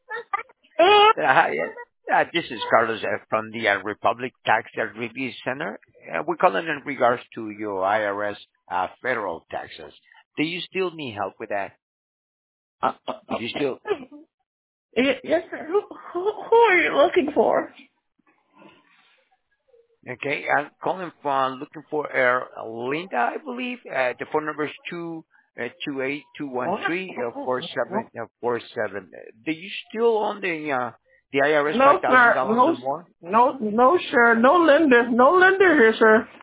Hi, this is Carlos from the Republic Tax Review Center. We're calling in regards to your IRS federal taxes. Do you still need help with that? Do you still? Yes, sir. Who are you looking for? Okay, I'm calling from looking for Linda, I believe. The phone number is 228-213-4747. Do you still own the IRS No, sir. $5,000 or No, more? no, no, sir. No lender. No lender here, sir.